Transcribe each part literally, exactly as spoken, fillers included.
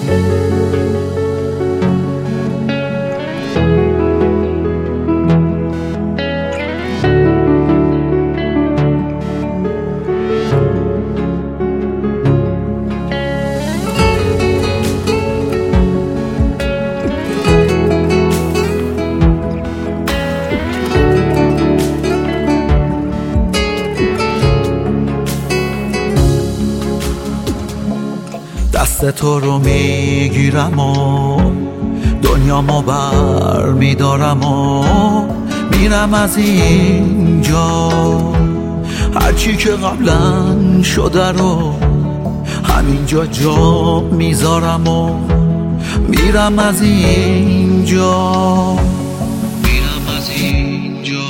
دست تو رو میگیرم و دنیامو بر میدارم و میرم از اینجا. هرچی که قبلا شده رو همینجا جا میذارم و میرم از اینجا. میرم از اینجا.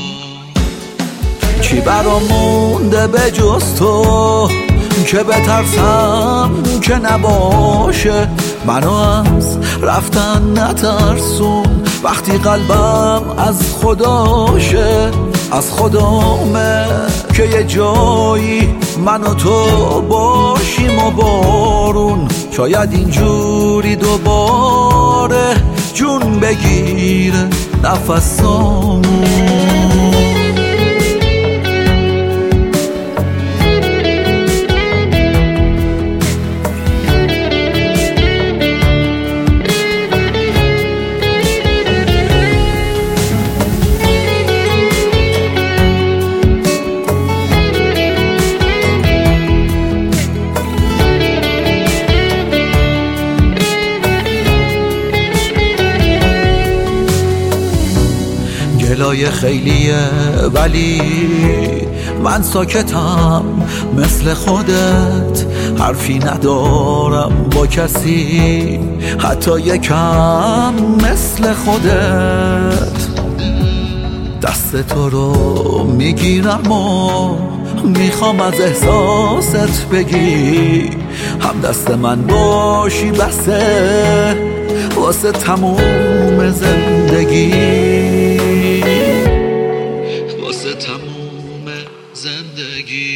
چی برام مونده به جز تو که بترسم که نباشه؟ منو از رفتن نترسون وقتی قلبم از خداشه. از خدامه که یه جایی من و تو باشیم و بارون شاید اینجوری دوباره جون بگیره نفسامون. گلای خیلیه ولی من ساکتم مثل خودت، حرفی ندارم با کسی حتی یکم مثل خودت. دست تو رو میگیرم و میخوام از احساست بگی هم دست من باشی بسه واسه تموم زندگی. واسه تموم زندگی.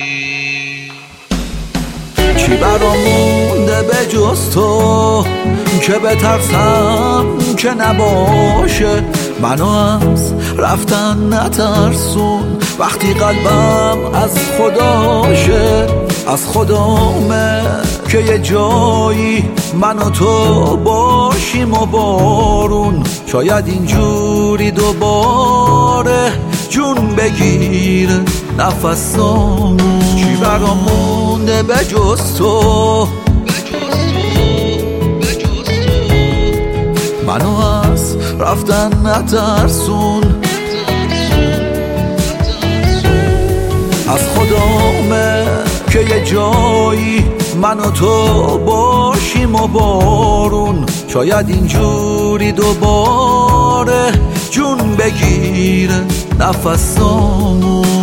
چی برام مونده به جز تو که بترسم که نباشه؟ منو از رفتن نترسون وقتی قلبم از خداشه. از خدامه که یه جایی من و تو باشیم و بارون شاید اینجوری دوباره جون بگیره نفسامون. چی برام مونده به جز تو؟ منو از رفتن نترسون. از خدامه که یه جایی من و تو باشیم و بارون شاید اینجوری دوباره جون بگیره نفسامون.